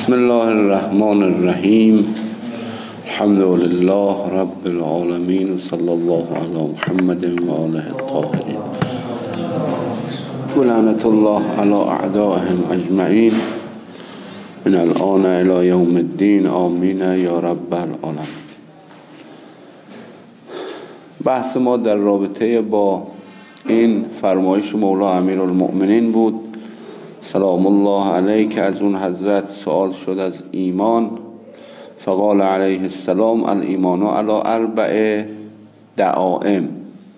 بسم الله الرحمن الرحیم. الحمد لله رب العالمین، صلی الله علی محمد و آله الطاهرین، و لعنت الله علی اعدائهم اجمعین من الان الی یوم الدین، آمین یا رب العالمین. بحث ما در رابطه با این فرمایش مولا امیرالمؤمنین بود سلام الله علیه، که از اون حضرت سوال شد از ایمان، فقال علیه السلام الایمان علی 4 دعائم.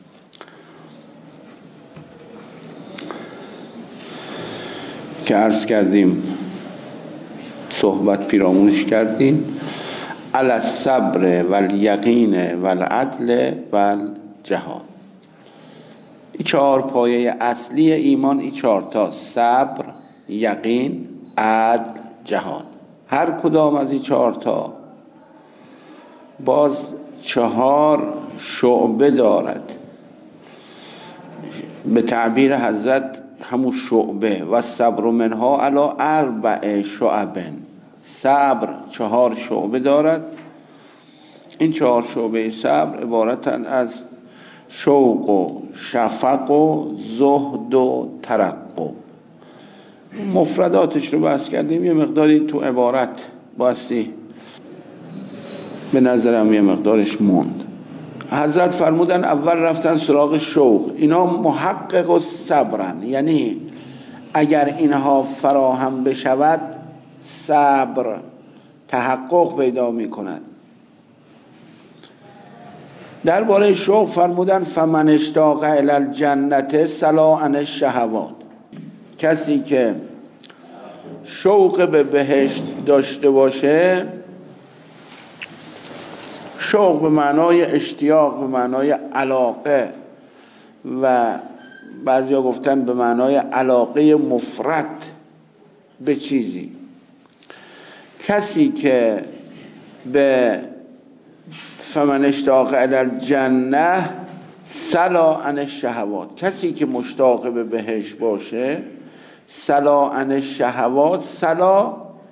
که عرض کردیم صحبت پیرامونش کردیم علی الصبر و الیقین و العدل و الجهاد. این 4 پایه اصلی ایمان، این 4 تا: صبر، یقین، عدل، جهاد. هر کدام از این 4 تا باز 4 شعبه دارد. به تعبیر حضرت همون شعبه و صبر منها علی 4 شعب. صبر 4 شعبه دارد. این 4 شعبه صبر عبارتند از شوق و شفق و زهد و ترقب. مفرداتش رو بحث کردیم، یه مقداری تو عبارت باستی به نظرم یه مقدارش موند. حضرت فرمودن اول رفتن سراغ شوق. اینا محقق و صبرن، یعنی اگر اینها فراهم بشود صبر تحقق پیدا می کند. درباره شوق فرمودن فمن اشتاق الی الجنة سلا عن الشهوات. کسی که شوق به بهشت داشته باشه، شوق به معنای اشتیاق، به معنای علاقه، و بعضیا گفتن به معنای علاقه مفرط به چیزی. کسی که به فمن اشتاق الی الجنة سلا عن الشهوات، کسی که مشتاق به بهشت باشه، سلا عن الشهوات. سلا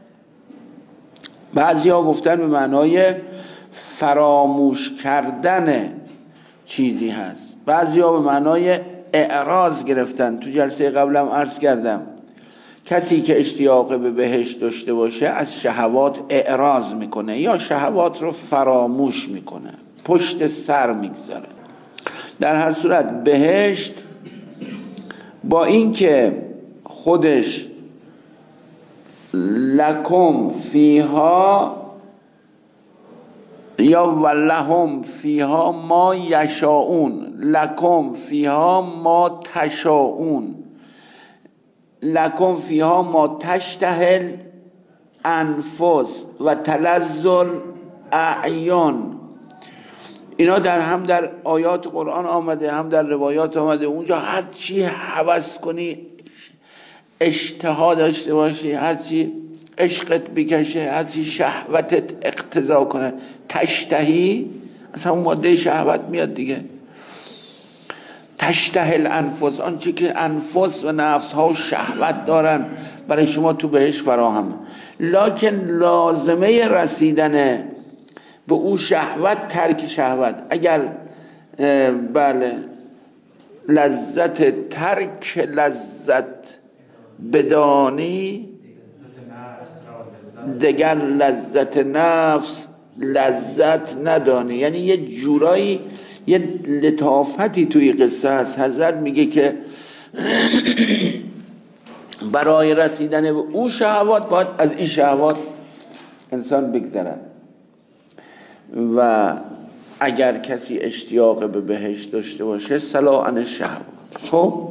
بعضیا گفتن به معنای فراموش کردن چیزی هست، بعضیا به معنای اعراض گرفتن. تو جلسه قبلم عرض کردم کسی که اشتیاق به بهشت داشته باشه از شهوات اعراض میکنه یا شهوات رو فراموش میکنه، پشت سر میگذاره. در هر صورت بهشت با اینکه خودش لکم فیها یا ولهم فیها ما یشاؤون، لکم فیها ما تشاؤون، لکم فیها ما تشتهل انفس و تلذ الاعیان. اینا هم در آیات قرآن آمده، هم در روایات آمده. اونجا هر چی هوس کنی، اشتها داشته باشی، هر چی عشقت بکشه، هر چی شهوتت اقتضا کنه، تشتهی، اصلا اون ماده شهوت میاد دیگه. تشتهل انفس، آنچه که انفس و نفس ها و شهوت دارن برای شما تو بهش فراهم. لکن لازمه رسیدن به او شهوت ترک شهوت. اگر بله لذت ترک لذت بدانی، دگر لذت نفس لذت ندانی. یعنی یه جورایی یه لطافتی توی قصه هست. حضرت میگه که برای رسیدن به اون شهوات باید از این شهوات انسان بگذرد. و اگر کسی اشتیاق به بهشت داشته باشه سلا عن الشهوات. خب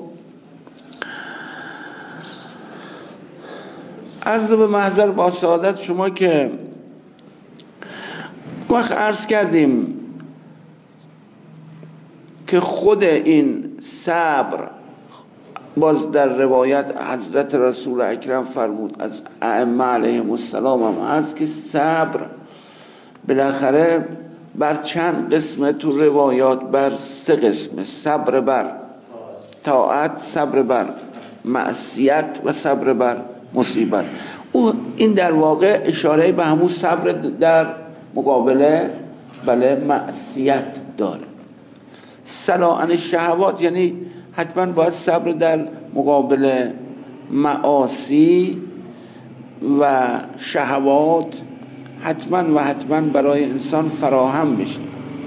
عرض به محضر با سعادت شما که وقت عرض کردیم که خود این صبر باز در روایت حضرت رسول اکرم فرمود، از ائمه علیهم السلام هم هست که صبر بالاخره بر چند قسمه تو روایات، بر 3 قسمه: صبر بر طاعت، صبر بر معصیت و صبر بر مصیبت. این در واقع اشاره به همون صبر در مقابل معصیت داره. صلا عن الشهوات یعنی حتما باید صبر در مقابل معاصی و شهوات حتما برای انسان فراهم بشه.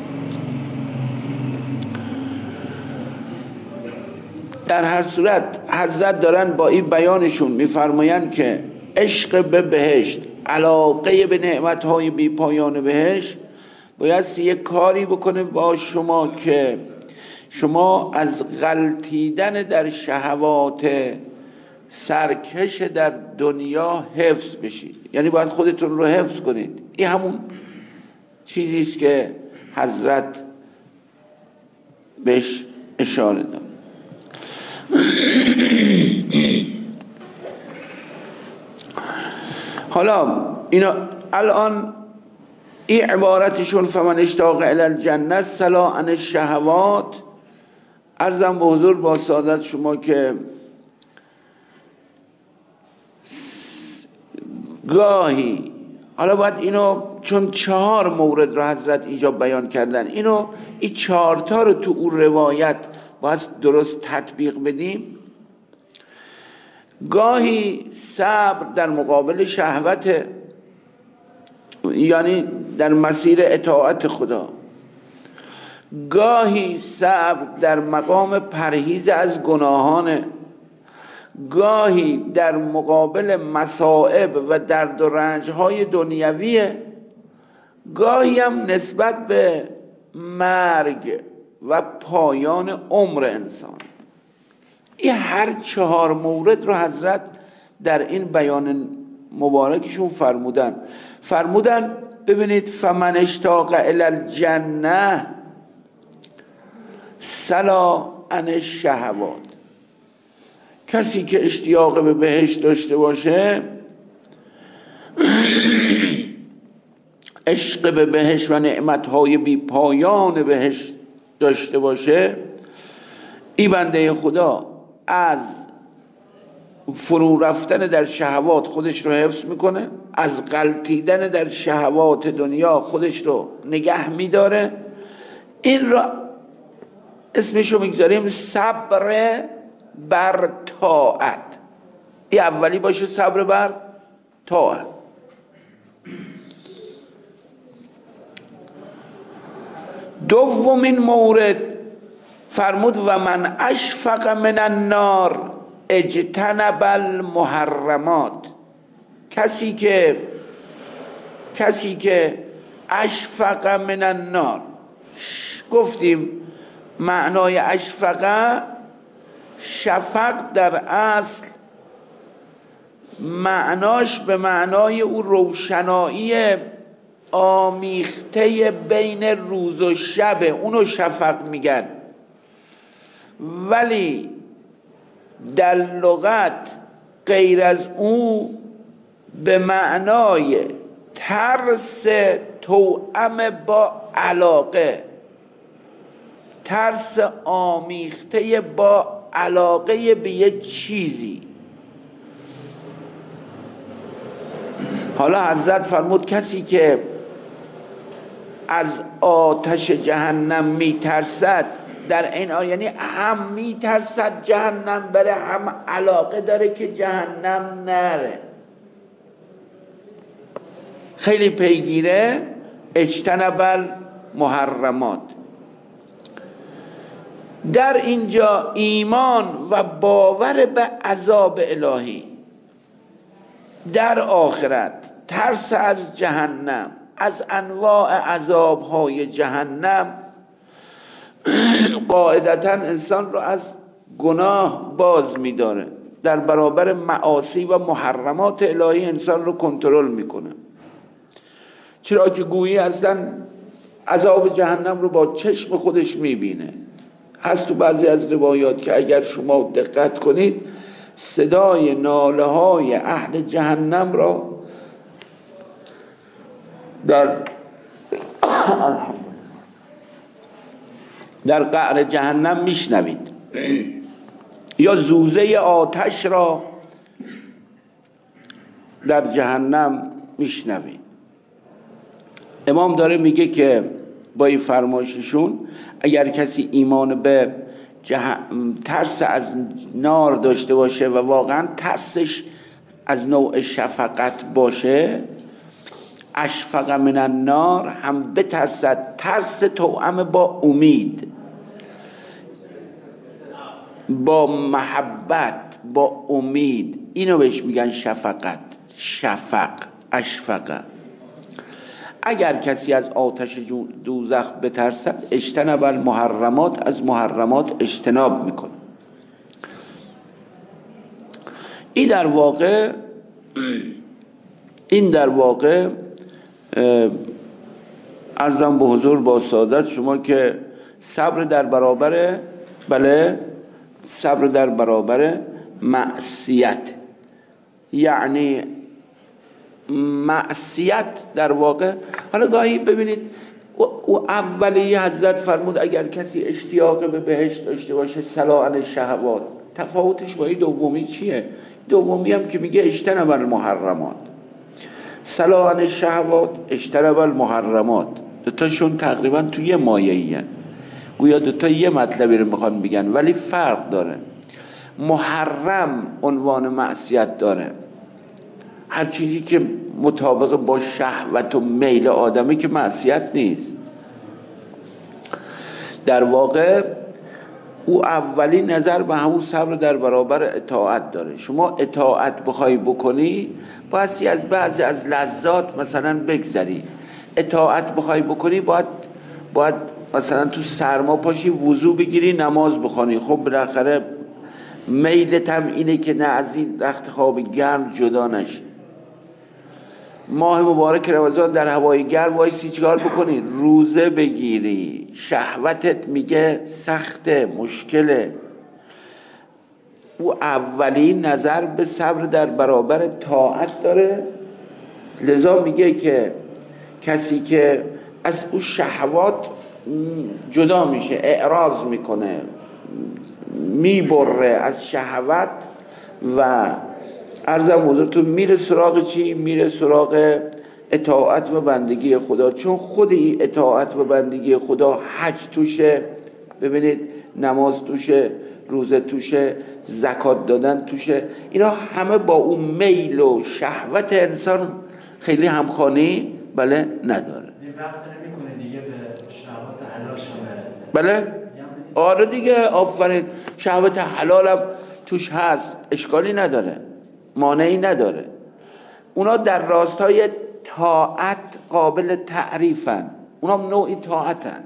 در هر صورت حضرت دارن با این بیانشون میفرمایند که عشق به بهشت، علاقه به نعمتهای بی پایان بهشت باید یک کاری بکنه با شما که شما از غلطیدن در شهوات سرکش در دنیا حفظ بشید. یعنی باید خودتون رو حفظ کنید. این همون چیزی است که حضرت بهش اشاره داد. حالا اینا الان این عبارتشون فمن اشتاق الی الجنه صلا عن الشهوات. عرضم به حضور با سعادت شما که گاهی حالا باید اینو چون 4 مورد رو حضرت اینجا بیان کردن، این 4 تا رو تو اون روایت باید درست تطبیق بدیم. گاهی صبر در مقابل شهوت، یعنی در مسیر اطاعت خدا. گاهی صبر در مقام پرهیز از گناهانه. گاهی در مقابل مصائب و درد و رنجهای دنیویه. گاهی هم نسبت به مرگ و پایان عمر انسان. این هر 4 مورد رو حضرت در این بیان مبارکشون فرمودن ببینید فمن اشتاق الی الجنه صلا عن الشهوات. کسی که اشتیاق به بهشت داشته باشه، عشق به بهشت و نعمتهای بی پایان بهشت داشته باشه، این بنده خدا از فرو رفتن در شهوات خودش رو حفظ میکنه، از غلطیدن در شهوات دنیا خودش رو نگه میداره. این را اسمشو میگذاریم صبر بر طاعت. این اولی باشه، صبر بر طاعت. دومین مورد فرمود و من اشفق من النار اجتنب المحرمات. کسی که اشفق من النار، گفتیم معنای اشفقه، شفق در اصل معناش به معنای او روشنایی آمیخته بین روز و شب، اونو شفق میگن. ولی در لغت غیر از او به معنای ترس توأم با علاقه، ترس آمیخته با علاقه به یک چیزی. حالا حضرت فرمود کسی که از آتش جهنم میترسد، در این یعنی هم میترسد جهنم بره، هم علاقه داره که جهنم نره، خیلی پیگیره، اجتنب المحرمات. در اینجا ایمان و باور به عذاب الهی در آخرت، ترس از جهنم، از انواع عذابهای جهنم، قاعدتا انسان رو از گناه باز می‌داره، در برابر معاصی و محرمات الهی انسان رو کنترل میکنه. چرا که گویی اصلا عذاب جهنم رو با چشم خودش میبینه. هست تو بعضی از روایات که اگر شما دقت کنید صدای ناله های اهل جهنم را در قعر جهنم میشنوید، یا زوزه آتش را در جهنم میشنوید. امام داره میگه که با این فرمایششون اگر کسی ایمان به ترس از نار داشته باشه و واقعا ترسش از نوع شفقت باشه، اشفق من النار، هم بترسد، ترس توأم با امید، با محبت، با امید، اینو بهش میگن شفقت. شفق، اشفق. اگر کسی از آتش دوزخ بترسد اجتنب المحرمات، از محرمات اجتناب میکنه. این در واقع عرضم به حضور با سعادت شما که صبر در برابر، بله، صبر در برابر معصیت. یعنی معصیت در واقع، حالا گاهی ببینید او اولی حضرت فرمود اگر کسی اشتیاق به بهشت داشته باشه صلاح عن الشهوات. تفاوتش با این دومی چیه؟ دومی هم که میگه اجتنب المحرمات، صلاح عن الشهوات، اجتنب المحرمات، دوتاشون تقریبا توی یه مایه‌ای هستن، گویا دوتا یه مطلبی رو میخوان بگن ولی فرق داره. محرم عنوان معصیت داره، هر چیزی که مطابق با شهوت و میل آدمی که معصیت نیست. در واقع او اولی نظر به همون صبر در برابر اطاعت داره. شما اطاعت بخوای بکنی بایستی از بعضی از لذات مثلا بگذری. اطاعت بخوای بکنی باید مثلا تو سرما پاشی وضو بگیری نماز بخونی. خب بالاخره میلت هم اینه که نه از این رخت خواب گرم جدا نشی. ماه مبارک رمضان در هوای گرم وایسی چیکار بکنی؟ روزه بگیری. شهوتت میگه سخته، مشکله. او اولی نظر به صبر در برابر طاعت داره، لذا میگه که کسی که از او شهوات جدا میشه، اعراض میکنه، میبره از شهوت و عرضم حضورتون میره سراغ چی؟ میره سراغ اطاعت و بندگی خدا. چون خود این اطاعت و بندگی خدا حج توشه، ببینید نماز توشه، روزه توشه، زکات دادن توشه، اینا همه با اون میل و شهوت انسان خیلی همخوانی بله نداره. دیگه به شهوت حلالش برسه. بله؟ آره دیگه، آفرین. شهوت حلالم توش هست، اشکالی نداره، مانعی نداره. اونا در راستای طاعت قابل تعریفن، اونا نوعی طاعتن،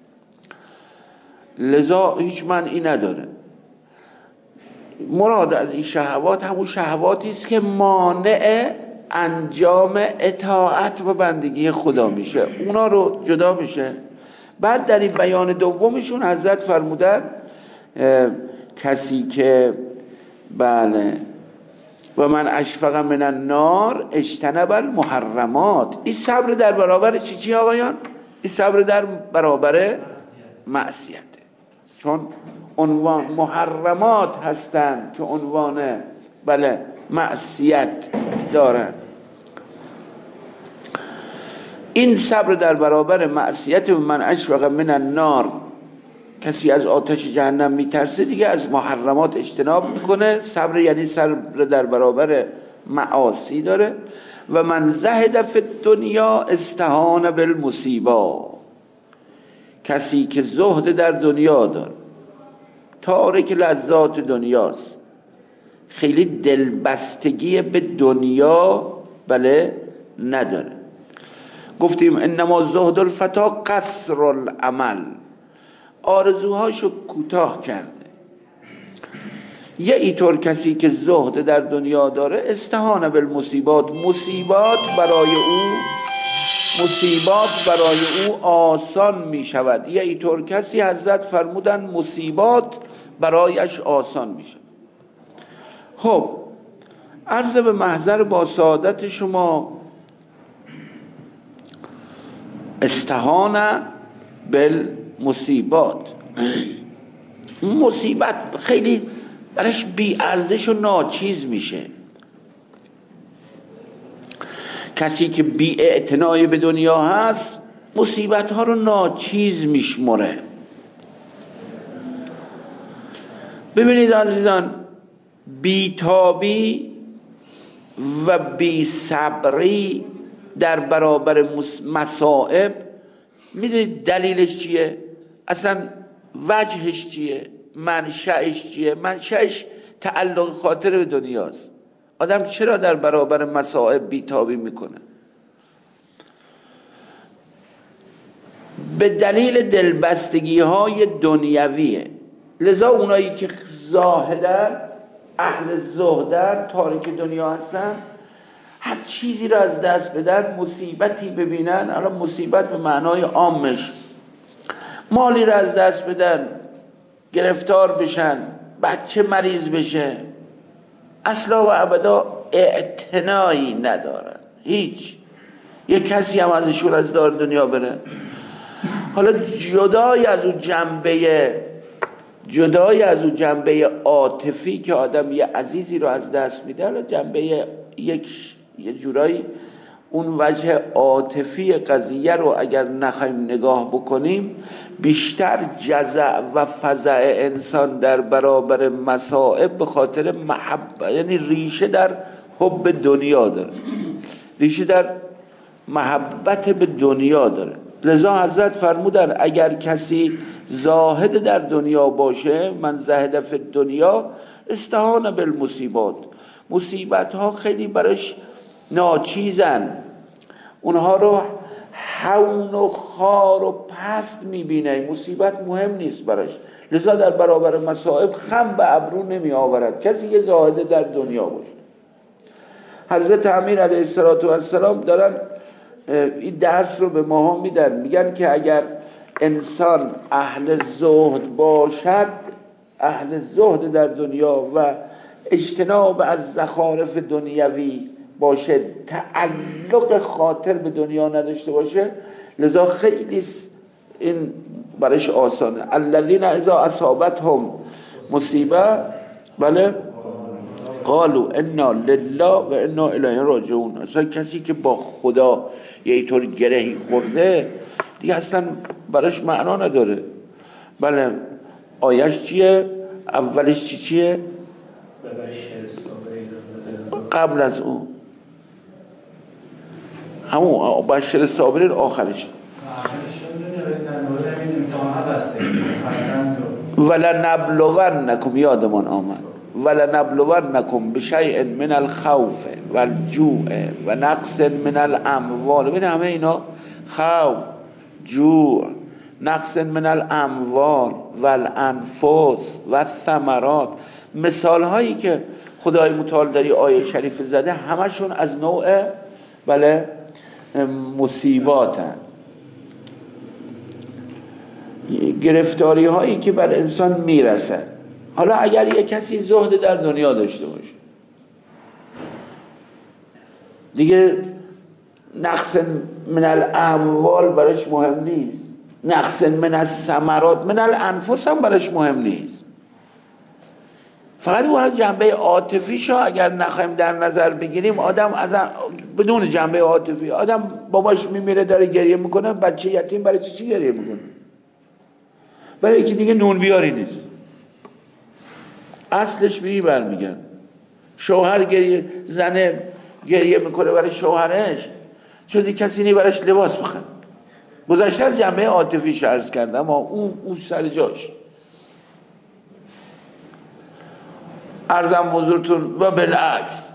لذا هیچ معنی نداره. مراد از این شهوات همون شهواتی است که مانع انجام اطاعت و بندگی خدا میشه، اونا رو جدا میشه. بعد در این بیان دومشون حضرت فرمودن کسی که بله و من اشفق من النار اجتنب المحرمات. این صبر در برابر چی آقایان؟ این صبر در برابر معصیت، چون عنوان محرمات هستند که عنوان بله معصیت دارند. این صبر در برابر معصیت و من اشفق من النار، کسی از آتش جهنم میترسه دیگه از محرمات اجتناب میکنه. صبر یعنی صبر در برابر معاصی داره. و من زهد فی الدنیا استهان بالمصیبا، کسی که زهد در دنیا داره، تارک لذات دنیاست، خیلی دلبستگی به دنیا بله نداره. گفتیم انما زهد الفتا قصر العمل، آرزوهاشو کوتاه کرده. یه اینطور کسی که زهد در دنیا داره استهان بالمصیبات، مصیبات برای او آسان می شود. یه اینطور کسی حضرت فرمودن مصیبات برایش آسان می شود. خب عرض به محضر با سعادت شما، استهان بالمصیبات، مصیبت خیلی برش بی ارزش و ناچیز میشه. کسی که بی اعتنای به دنیا هست مصیبت ها رو ناچیز میشمره. ببینید عزیزان، بیتابی و بی صبری در برابر مصائب، میدونید دلیلش چیه؟ اصلا وجهش چیه؟ منشأش چیه؟ منشأش تعلق خاطر به دنیاست. آدم چرا در برابر مصائب بیتابی میکنه؟ به دلیل دلبستگی های دنیویه. لذا اونایی که زاهدن، اهل زهدن، تارک دنیا هستن، هر چیزی را از دست بدن، مصیبتی ببینن، الان مصیبت به معنای عامش، مالی را از دست بدن، گرفتار بشن، بچه مریض بشه، اصلا و ابدا اعتنایی ندارن، هیچ. یک کسی هم ازشون از دار دنیا بره، حالا جدای از اون جنبه عاطفی که آدم یه عزیزی رو از دست میده، حالا جنبه یه جورایی اون وجه عاطفی قضیه رو اگر نخوایم نگاه بکنیم، بیشتر جزع و فزع انسان در برابر مصائب به خاطر محبت، یعنی ریشه در حب دنیا داره، ریشه در محبت به دنیا داره. لذا حضرت فرمودن اگر کسی زاهد در دنیا باشه، من زاهد فی الدنیا استهان بالمصیبات، مصیبت ها خیلی براش ناچیزن، اونها رو هون و خار و پست میبینه، مصیبت مهم نیست براش. لذا در برابر مصائب خم به ابرو نمی آورد کسی یه زاهد در دنیا باشه. حضرت امیر علیه السلام دارن این درس رو به ما میدن، میگن که اگر انسان اهل زهد باشد، اهل زهد در دنیا و اجتناب از زخارف دنیوی باشه، تعلق خاطر به دنیا نداشته باشه، لذا خیلی این برش آسانه. الذین اذا اصابتهم مصیبه، بله، قالوا انا لله و انا الیه راجعون. اصلا کسی که با خدا یه طور گرهی خورده دیگه اصلا براش معنا نداره. بله، آیش چیه؟ اولش چیه؟ قبل از اون همون بشر صابرین آخرش ولنبلونکم، یادمان آمد، ولنبلونکم بشیء من الخوف والجوع و نقص من الاموال. ببین همه اینا، خوف، جوع، نقص من الاموال والانفس و الثمرات، مثال هایی که خدای متعال در آیه شریف زده، همشون از نوع بله مصیبات هست، گرفتاری هایی که بر انسان میرسه. حالا اگر یک کسی زهد در دنیا داشته باشه، دیگه نقص من الاموال براش مهم نیست، نقص من الثمرات، من الانفس هم براش مهم نیست. فقط اون جنبه عاطفیشو اگر نخوایم در نظر بگیریم، آدم بدون جنبه عاطفی، آدم باباش میمیره داره گریه میکنه، بچه یتیم برای چی گریه میکنه؟ برای اینکه دیگه نون بیاری نیست. اصلش به این برمیگرد. شوهر زنه گریه میکنه برای شوهرش چون دیگه کسی نی براش لباس بخره. گذشته از جنبه عاطفیش عرض کردم، اما اون سر جاش. عرضم حضورتون و بالعکس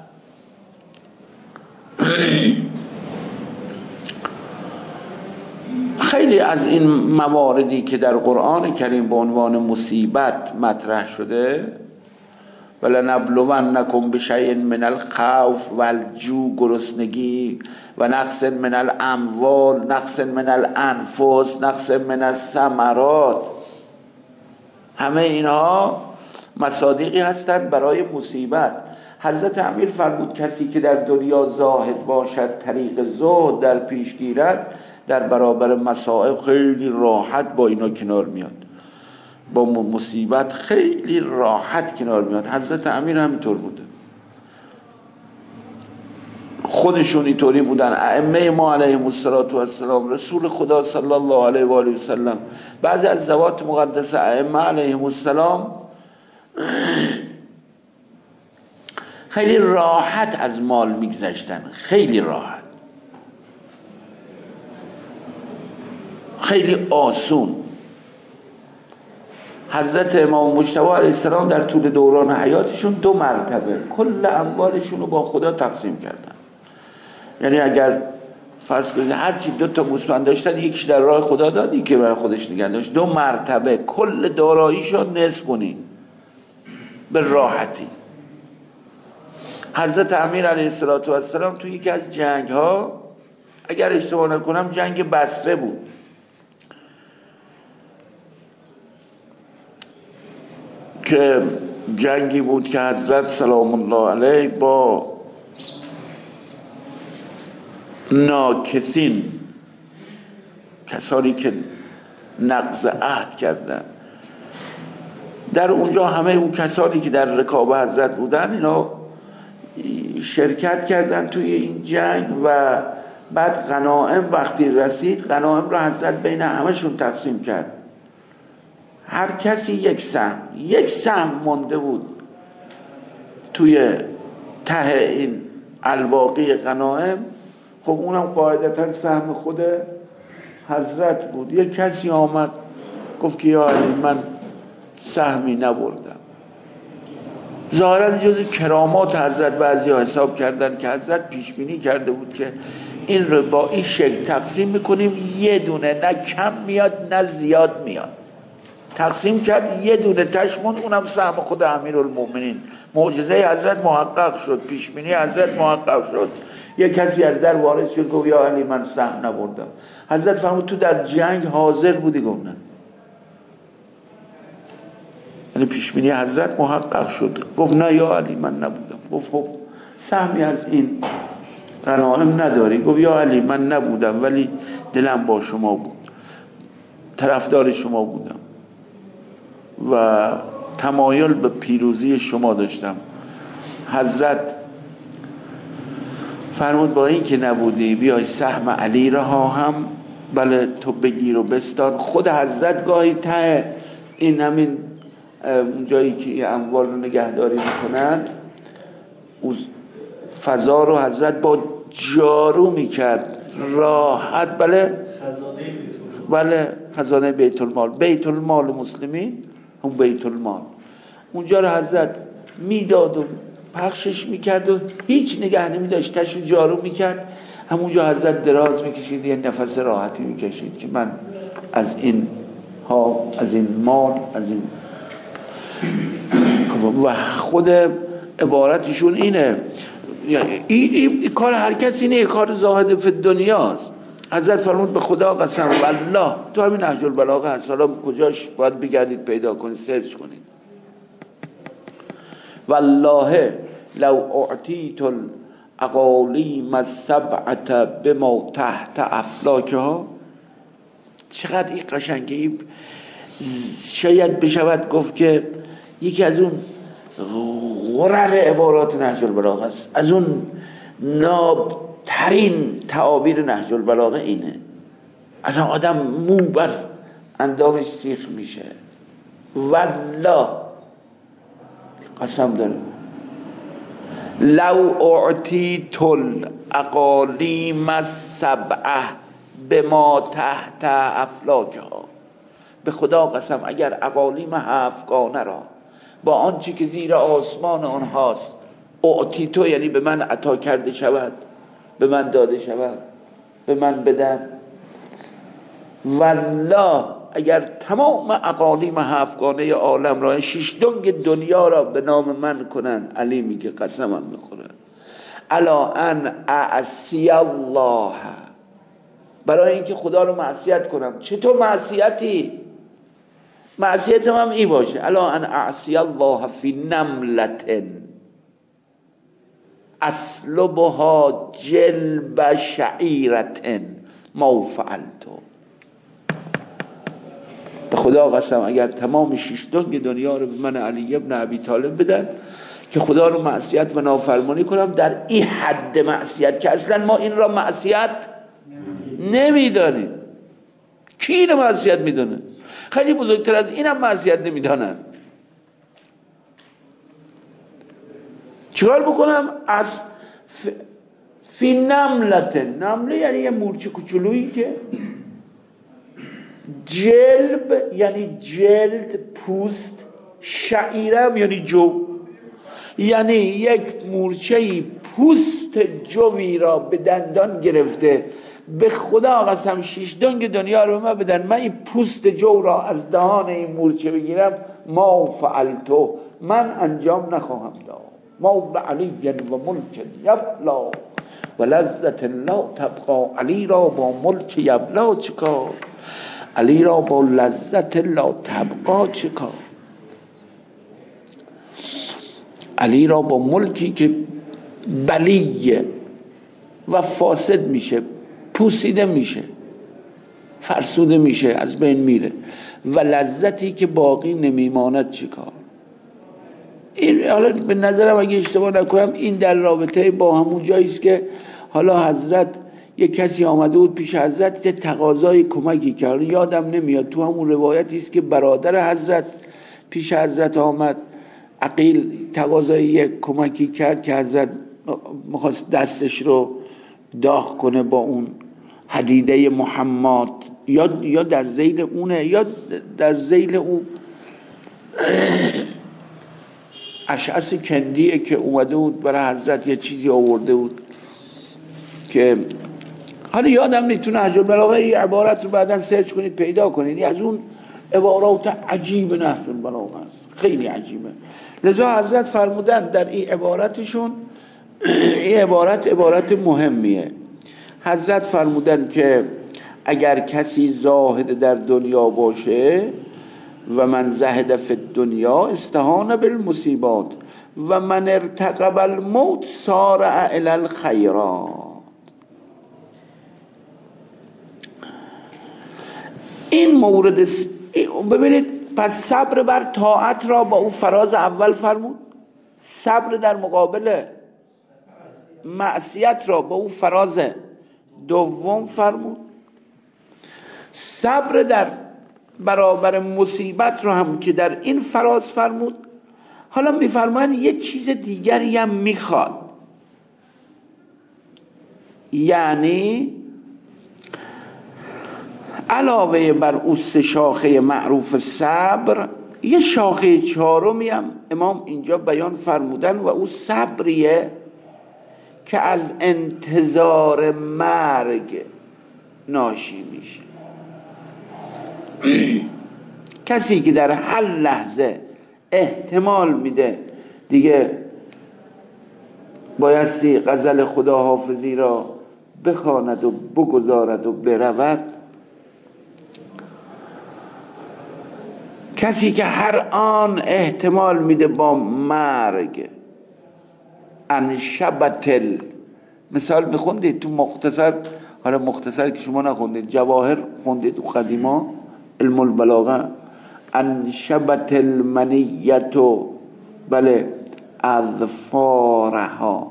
خیلی از این مواردی که در قرآن کریم به عنوان مصیبت مطرح شده، ولنبلونکم بشیء من الخوف والجوع، گرسنگی، و نقص من الاموال، نقص من الانفس، نقص من الثمرات، همه اینها مصادیقی هستند برای مصیبت. حضرت امیر فرمود کسی که در دنیا زاهد باشد، طریق زهد در پیش گیرد، در برابر مصائب خیلی راحت با اینا کنار میاد، با مصیبت خیلی راحت کنار میاد. حضرت امیر همینطور بوده. خودشون اینطوری بودن، ائمه ما علیهم السلام، رسول خدا صلی الله علیه و آله و سلم، بعضی از ذوات مقدسه ائمه علیهم السلام خیلی راحت از مال میگذشتن، خیلی راحت، خیلی آسون. حضرت امام مجتبی علیه السلام در طول دوران حیاتشون 2 مرتبه کل اموالشون رو با خدا تقسیم کردن. یعنی اگر فرض کنید هرچی 2 تا گوسفند داشتن، یکیش در راه خدا داد، یکی برای خودش نگه داشت، 2 مرتبه کل داراییشو نصف کنی به راحتی. حضرت امیر علیه السلام توی یکی از جنگ ها، اگر اشتباه نکنم جنگ بصره بود، که جنگی بود که حضرت سلام الله علیه با ناکثین، کسانی که نقض عهد کردن، در اونجا همه اون کسانی که در رکاب حضرت بودن اینا شرکت کردن توی این جنگ و بعد غنایم وقتی رسید، غنایم را حضرت بین همشون تقسیم کرد، هر کسی یک سهم مونده بود توی ته این الباقی غنایم. خب اونم قاعدتا سهم خود حضرت بود. یک کسی آمد گفت که یا علی من سهمی نبردم. ظاهرا جز کرامات حضرت بعضی ها حساب کردن که حضرت پیش بینی کرده بود که این رو با این شکل تقسیم میکنیم، یه دونه نه کم میاد نه زیاد میاد. تقسیم کرد، یه دونه تش موند، اونم سهم خود امیرالمومنین. معجزه حضرت محقق شد، پیش بینی حضرت محقق شد. یک کسی از در وارد شد گفت یا علی من سهم نبردم. حضرت فرمود تو در جنگ حاضر بودی؟ گفت نه. یعنی پیش بینی حضرت محقق شد. گفت نه یا علی من نبودم. گفت خب سهمی از این غنایم نداری؟ گفت یا علی من نبودم ولی دلم با شما بود، طرفدار شما بودم و تمایل به پیروزی شما داشتم. حضرت فرمود با این که نبودی بیای سهم علی را هم بله تو بگیر و بستان. خود حضرت گاهی ته این همین جایی که اموال رو نگهداری میکنن فضا رو حضرت با جارو میکرد راحت. بله خزانه بیت المال، بیت المال مسلمین هم بیت المال، اونجا رو حضرت میداد و پخشش میکرد و هیچ نگه نمیداشت، تشو جارو میکرد. همونجا حضرت دراز میکشید، یه نفس راحتی میکشید که من از این ها، از این مال، از این و خود عبارتشون اینه، این کار هر کسی اینه، کار زاهد فی دنیاست. حضرت فرمود به خدا قسم والله، تو همین نهج البلاغه هست، حالا کجاش باید بگردید پیدا کنید، سرچ کنید. والله لو اعطیت الاقالیم السبعه بما تحت افلاکها. چقدر این قشنگه. شاید بشود گفت که یکی از اون غرر عبارات نهج البلاغه است، از اون نابترین تعابیر نهج البلاغه اینه. اصلا آدم مو بر اندامش سیخ میشه. والله قسم داره، لو اعطیت الاقالیم السبعه بما تحت افلاکها، به خدا قسم اگر اقالیم 7 گانه را با آنچه که زیر آسمان آنهاست اعطیتو، یعنی به من عطا کرده شود، به من داده شود، به من بدن، والله اگر تمام اقالیم 7 گانه عالم را، 6 دنگ دنیا را به نام من کنن، علی میگه قسمم میخوره، الا ان اعصی الله، برای اینکه خدا رو معصیت کنم. چطور معصیتی؟ معصیتم هم این باشه، الا ان اعصی الله فی نملة اسلبها جلب شعیرة ما فعلت. به خدا قسم اگر تمام 6 دنگ دنیا رو به من علی ابن ابی طالب بدن که خدا رو معصیت و نافرمانی کنم در این حد معصیت که اصلا ما این را معصیت نمیدانیم. کی اینو معصیت میدونه؟ خیلی بزرگتر از اینم معصیت نمیدانن. چیکار بکنم؟ از فی نملته، نمله یعنی یه مورچه کوچولویی که جلب یعنی جلد، پوست، شعیرم یعنی جو، یعنی یک مورچه‌ای پوست جوی را به دندان گرفته. به خدا قسم 6 دنگ دنیا رو من بدن، من این پوست جو را از دهان این مورچه بگیرم، ما فعلتو، من انجام نخواهم داد. ما علی و ملک یبلا و لذت لا تبقا. علی را با ملک یبلا چکار؟ علی را با لذت لا تبقا چکار؟ علی را با ملکی که بلیه و فاسد میشه، پوسیده میشه، فرسوده میشه، از بین میره، و لذتی که باقی نمیماند چیکار؟ این حالا به نظرم اگه اشتباه نکنم این در رابطه با همون جاییست که حالا حضرت یک کسی آمده بود پیش حضرت، تقاضای کمکی کرد، یادم نمیاد، تو همون روایتی است که برادر حضرت پیش حضرت آمد، عقیل تقاضای یک کمکی کرد که حضرت میخواست دستش رو داغ کنه با اون حدیده محمد، یا در ذیل اونه یا در ذیل اون اشعث کندیه که اومده بود برای حضرت یه چیزی آورده بود که حالا یادم نیتونه نهج البلاغه این عبارت رو بعداً سرچ کنید پیدا کنید، از اون عبارات عجیب نهج البلاغه است، خیلی عجیبه. لذا حضرت فرمودن در این عبارتشون، این عبارت مهمیه. حضرت فرمودن که اگر کسی زاهد در دنیا باشه و من زهد فی الدنیا استهان بالمصیبات و من ارتقب الموت سارع الی الخیرات. این مورد ببینید، پس صبر بر طاعت را با اون فراز اول فرمود، صبر در مقابل معصیت را با اون فراز دوم فرمود، صبر در برابر مصیبت را هم که در این فراز فرمود. حالا میفرمان یه چیز دیگری هم میخواد، یعنی علاوه بر اون 3 شاخه معروف صبر، یه شاخه 4می هم امام اینجا بیان فرمودن و اون صبریه که از انتظار مرگ ناشی میشه. کسی که در هر لحظه احتمال میده دیگه بایستی غزل خداحافظی را بخواند و بگذارد و برود، کسی که هر آن احتمال میده با مرگ، انشبتل، مثال میخوندید تو مختصر، حالا مختصر که شما نخوندید، جواهر خوندید و قدیما علم البلاغه، انشبت المنیتو، بله، اظفارها،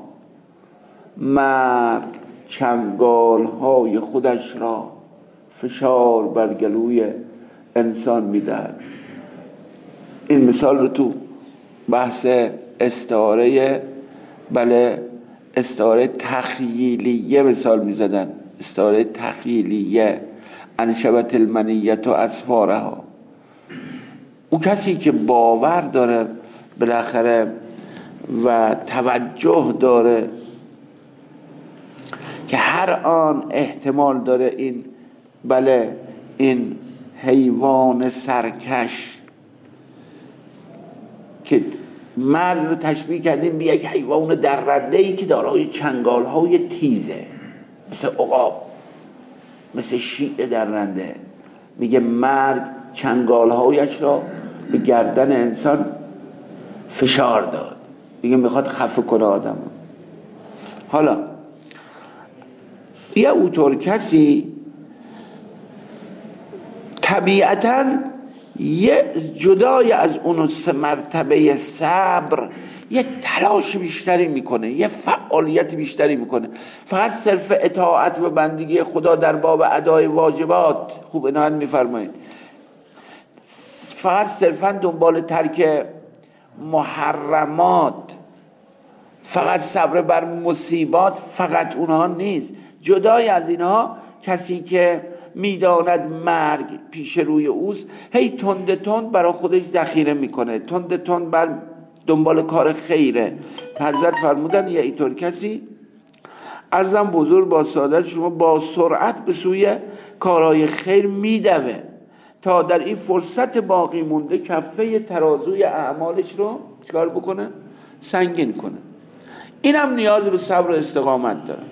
مرد چنگال های خودش را فشار بر گلوی انسان میدهد. این مثال رو تو بحث استعاره، بله، استعاره تخییلیه مثال میزدن، استعاره تخییلیه، انشبت المنیت و اظفارها. اون کسی که باور داره بالاخره و توجه داره که هر آن احتمال داره این، بله، این حیوان سرکش که مرد رو تشبیه کردیم به یک حیوان درنده‌ای که دارای چنگال‌های تیزه، مثل عقاب، مثل شیع درنده. میگه مرد چنگال‌هایش را به گردن انسان فشار داد، میگه میخواد خفه کنه آدم. حالا یه اوتور کسی طبیعتاً یه جدای از اون 3 مرتبه صبر یه تلاش بیشتری میکنه، یه فعالیت بیشتری میکنه. فقط صرف اطاعت و بندگی خدا در باب ادای واجبات، خوب عنایت میفرمایید، فقط صرفا دنبال ترک محرمات، فقط صبر بر مصیبات، فقط اونها نیست. جدای از اینها کسی که میداند مرگ پیش روی اوست، هی تند برای خودش ذخیره میکنه، تند بر دنبال کار خیره. حضرت فرمودن یه اینطور کسی عرضم بزرگ با سعادت شما با سرعت به سوی کارهای خیر میدوه تا در این فرصت باقی مونده کفه ترازوی اعمالش رو چکار بکنه؟ سنگین کنه. اینم نیاز به صبر و استقامت داره.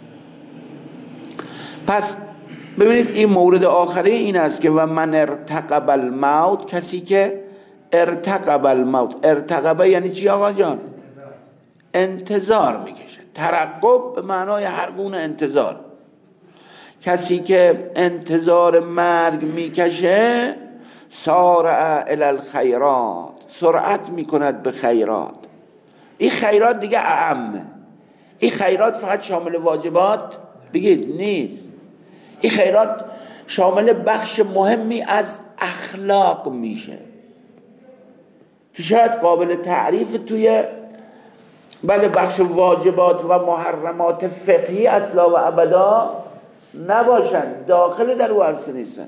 پس ببینید این مورد آخری این است که و من ارتقب الموت، کسی که ارتقب الموت، ارتقب یعنی چی آقا جان؟ انتظار میکشه. ترقب به معنای هر گونه انتظار. کسی که انتظار مرگ میکشه سارع الی الخیرات، سرعت میکند به خیرات. این خیرات دیگه اعمه. این خیرات فقط شامل واجبات بگید نیست، این خیرات شامل بخش مهمی از اخلاق میشه که شاید قابل تعریف توی بله بخش واجبات و محرمات فقهی اصلا و ابدا نباشن، داخل در او عرصه نیستن.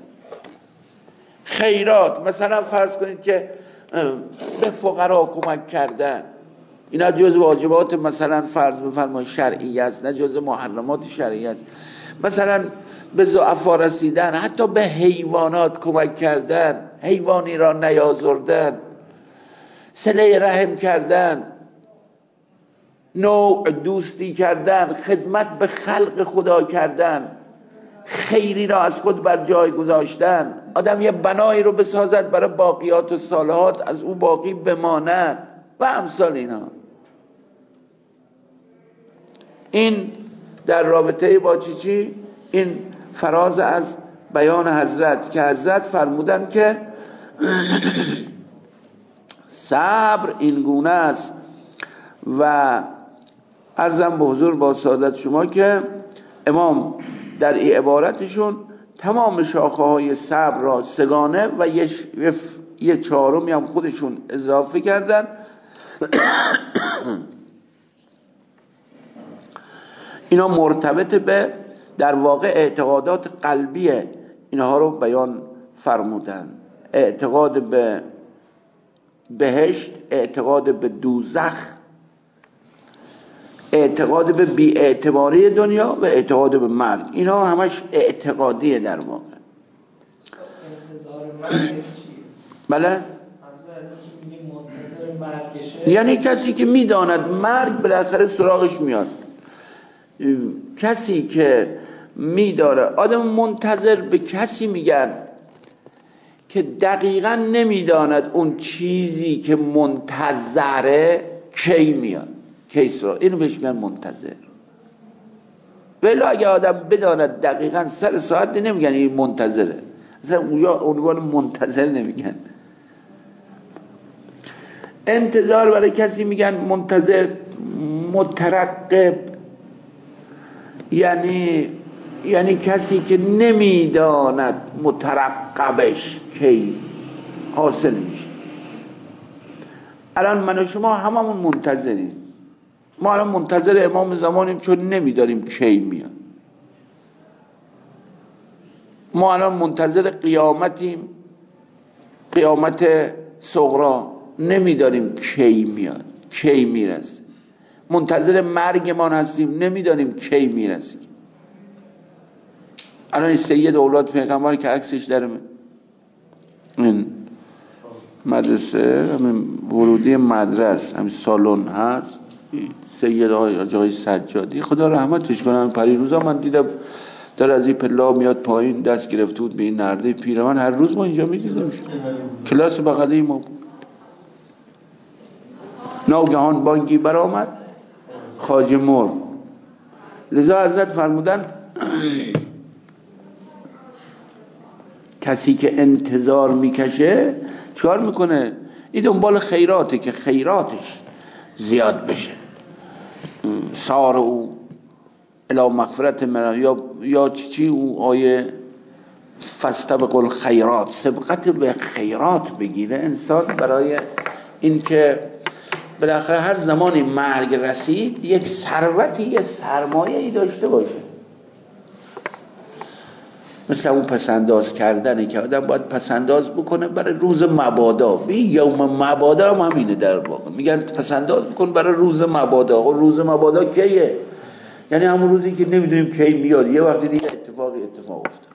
خیرات مثلا فرض کنید که به فقرا کمک کردن، اینا جز واجبات مثلا فرض بفرمایید شرعی است، نه جز محرمات شرعی است. مثلا به ضعفا رسیدن، حتی به حیوانات کمک کردن، حیوانی را نیازردن، صله رحم کردن، نوع دوستی کردن، خدمت به خلق خدا کردن، خیری را از خود بر جای گذاشتن. آدم یه بنایی رو بسازد برای باقیات و صالحات، از او باقی بماند و امثال اینا. این در رابطه با چی؟ این فراز از بیان حضرت که حضرت فرمودن که صبر این گونه است. و عرضم به حضور با سعادت شما که امام در این عبارتشون تمام شاخه های صبر را سگانه و یه چهارمی هم خودشون اضافه کردن. اینا مرتبط به در واقع اعتقادات قلبی اینها رو بیان فرمودن. اعتقاد به بهشت، اعتقاد به دوزخ، اعتقاد به بی‌اعتباری دنیا و اعتقاد به مرگ. اینا همش اعتقادیه در واقع. انتظار مرگ چیه؟ بله؟ یعنی کسی که میداند مرگ بالاخره سراغش میاد. کسی که میداره، آدم منتظر به کسی میگن که دقیقا نمیداند اون چیزی که منتظره کی میاد، کی سراغ، اینو بهش میگن منتظر. ولی اگه آدم بداند دقیقا سر ساعت نمیگن این منتظره، اصلا اونجا عنوان منتظر نمیگن. انتظار برای کسی میگن منتظر، مترقب، یعنی کسی که نمیداند مترقبش کی حاصل میشه. الان من و شما هممون منتظریم. ما الان منتظر امام زمانیم چون نمیداریم کی میاد. ما الان منتظر قیامتیم، قیامت صغرا، نمیداریم کی میاد، کی میرسه. منتظر مرگمان هستیم، نمیدانیم کی میرسیم. الان سید اولاد پیغمبر که عکسش در این مدرسه، همین ورودی مدرسه، همین سالن هست، سید آقای سجادی خدا رحمتش کنه. پریروزا من دیدم در از این پلا میاد پایین، دست گرفته بود به این نرده پیرمن. هر روز ما اینجا میدیدیم، کلاس بغلی ما. ناگهان بانگی برآمد، خواجه مرد. لذا حضرت فرمودن کسی که انتظار میکشه چکار میکنه؟ این دنبال خیراته که خیراتش زیاد بشه. سار او الی مغفرت من یا چی او آیه فاستبقوا الخیرات، سبقت به خیرات بگیره انسان برای اینکه بالاخره هر زمانی مرگ رسید یک ثروتی، یک سرمایه‌ای داشته باشه. مثل اون پسنداز کردنه که آدم باید پسنداز بکنه برای روز مبادا. بی یوم مبادا هم همینه در واقع، میگن پسنداز بکن برای روز مبادا. و روز مبادا کیه؟ یعنی همون روزی که نمیدونیم کی میاد، یه وقتی دیگه اتفاق افتاد.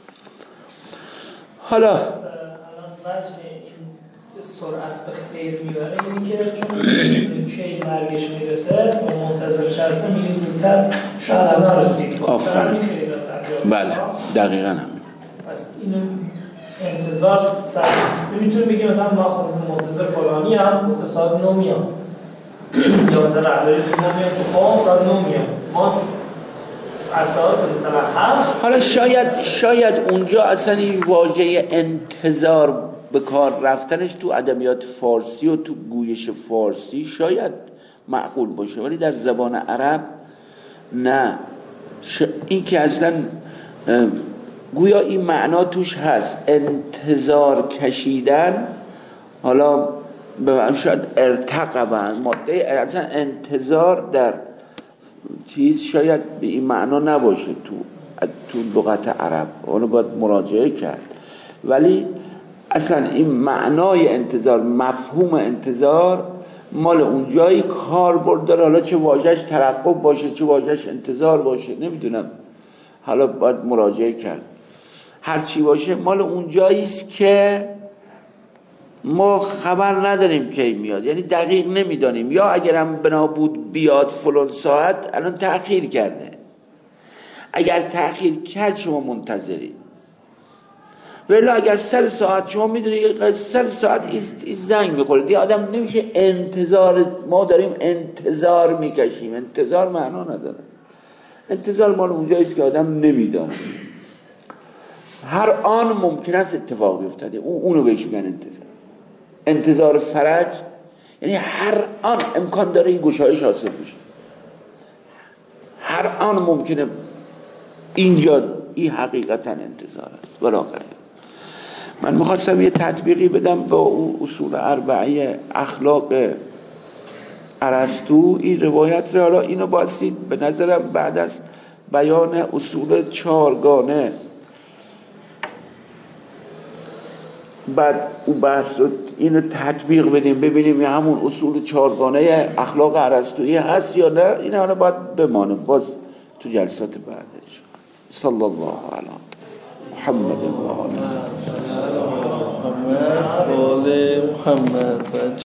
حالا الان وجه این سرعت به خیر میبره اینی که چون کی مرگش میرسه و منتظرش هسته میگه زودتر شاید الان رسید. آفرین. بله دقیقا هم. پس اینو انتظار میتونه بگه مثلا ما خب منتظر فلانی هم ساعت 9 میام، یا مثلا احضاری 9 میام تو ساعت 9 میام، ما از ساعت مثلا 8. حالا شاید اونجا اصلا این واژه انتظار به کار رفتنش تو ادبیات فارسی و تو گویش فارسی شاید معقول باشه، ولی در زبان عرب نه. این که اصلا گویا این معنا توش هست، انتظار کشیدن. حالا شاید ارتقبن ماده اصلا انتظار در چیز شاید به این معنا نباشه تو لغت عرب، اونو باید مراجعه کرد. ولی اصلا این معنای انتظار، مفهوم انتظار مال اونجایی کاربرد داره. حالا چه واژه‌اش ترقب باشه چه واژه‌اش انتظار باشه نمیدونم، حالا باید مراجعه کرد. هر چی باشه مال اونجایی است که ما خبر نداریم کی میاد، یعنی دقیق نمیدانیم، یا اگرم بنا بود بیاد فلان ساعت الان تأخیر کرده. اگر تأخیر کرد شما منتظرید، ولی اگر سر ساعت شما میدونید سر ساعت زنگ میخوره دیگه آدم نمیشه انتظار. ما داریم انتظار میکشیم، انتظار معنا نداره. انتظار مال اونجایی است که آدم نمیدانه، هر آن ممکن است اتفاق بیفتده، اونو بهش میگن انتظار. انتظار فرج یعنی هر آن امکان داره این گشایش حاصل بشه، هر آن ممکنه اینجا. این حقیقتا انتظار است ولا غیر. من میخواستم یه تطبیقی بدم با اصول اربعه اخلاق ارسطو این روایت رو. حالا اینو بایستید به نظرم بعد از بیان اصول چهارگانه بعد اون بحث رو اینو تطبیق بدیم، ببینیم همون اصول چهارگانه اخلاق ارسطویی هست یا نه. این حالا باید بمانه باز تو جلسات بعدش. صلی الله علی محمد و آله محمد.